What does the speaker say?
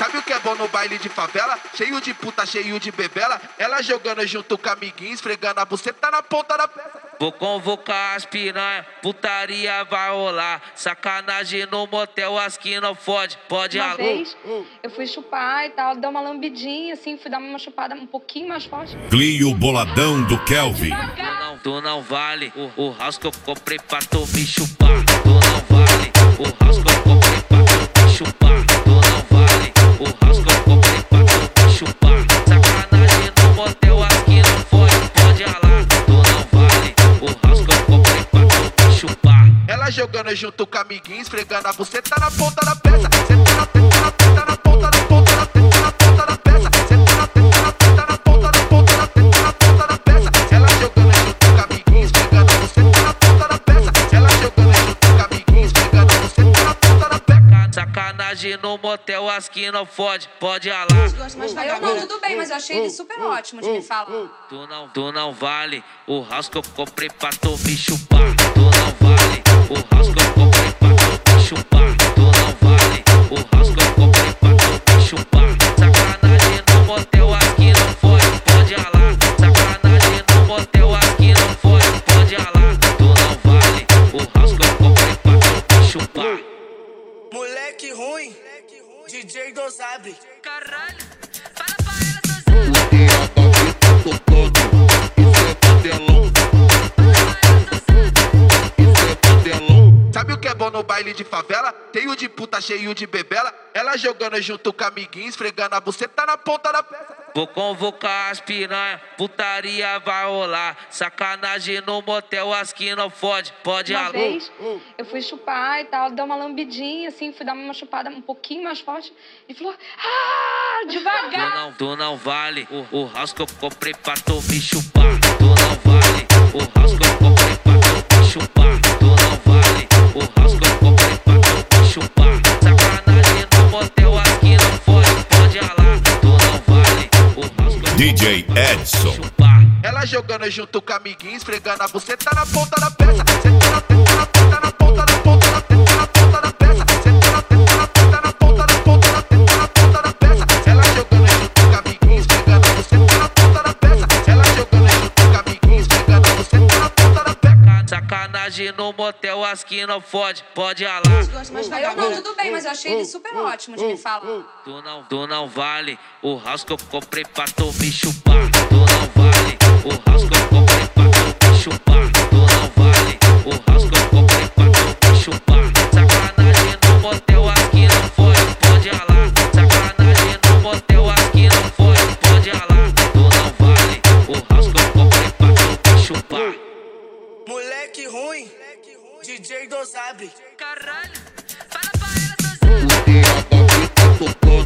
Sabe o que é bom no baile de favela? Cheio de puta, cheio de bebela. Ela jogando junto com a amiguinha, esfregando a buceta na ponta da peça. Vou convocar as piranha, putaria vai rolar. Sacanagem no motel, as que não fode, pode Uma vez eu fui chupar e tal, deu uma lambidinha assim, fui dar uma chupada um pouquinho mais forte. Clio Boladão do Kelvin. Tu não vale o house que eu comprei pra tu me chupar. Tu não vale o house que eu comprei pra tu me chupar. Tu não vale o house que eu comprei pra tu me chupar. Sacanagem no motel, as que não fode, pode ralar. Tu não vale o house que eu comprei pra tu me chupar. Ela jogando junto com a amiguinha, esfregando a buceta na ponta da peça. Senta na teta, na teta, na ponta da ponta da teta, na ponta da peça. Senta na teta, na teta, na ponta da ponta da teta, na ponta da peça. Ela jogando junto com a amiguinha, esfregando a buceta na ponta da peça. Ela jogando junto com a amiguinha, esfregando a buceta na ponta da peça. Sacanagem no motel, as que não fode, pode ralar. Aí eu não, tudo bem, mas eu achei ele super ótimo de me falar. Tu não vale o house que eu comprei pra tu me chupar. Tu não vale o house que eu comprei pra tu me chupar. Tu não vale o house que eu comprei pra tu me chupar. Sacanagem no motel, as que não fode, pode ralar. Sacanagem no motel, as que não fode, pode ralar. Tu não vale o house que eu comprei pra tu me chupar. Moleque ruim, DJ Dosabre. Caralho, fala pra ela, Sabe o que é bom no baile de favela? Cheio de puta, cheio de bebela. Ela jogando junto com a amiguinha, esfregando a buceta na ponta da peça. Vou convocar as piranha, putaria vai rolar. Sacanagem no motel, as que não fode, pode Uma ralar. vez eu fui chupar e tal, deu uma lambidinha assim, fui dar uma chupada um pouquinho mais forte e falou: ah, devagar. Tu não vale o house que eu comprei pra tu me chupar. Tu não vale o house que eu comprei pra tu me chupar. Tu não vale o house que eu comprei pra tu me chupar. Sacanagem no motel, as que não fode, pode ralar. Tu não vale o house que eu DJ Edson. chupar. Ela jogando junto com a amiguinha, esfregando a buceta na ponta da peça. Senta na teta, na teta, na ponta da ponta da teta, na ponta da peça. Senta na teta, na teta, na ponta da ponta da teta, na ponta da peça. Ela jogando junto com a amiguinha, esfregando a buceta na ponta da peça. Ela jogando junto com a amiguinha, esfregando a buceta na ponta da peça. Sacanagem no motel, as que não fode, pode ralar. Aí eu não, tudo bem, mas eu achei ele super ótimo de me falar. Tu não vale o house que eu comprei pra tu me chupar. Tu não vale o house que eu comprei pra tu me chupar. Tu não vale o house que eu comprei pra tu me chupar. Sacanagem no motel, as que não fode, pode ralar. Sacanagem no motel, as que não fode, pode ralar. Tu não vale o house que eu comprei pra tu me chupar. Moleque ruim, DJ Dosabre. Caralho, fala pra ela,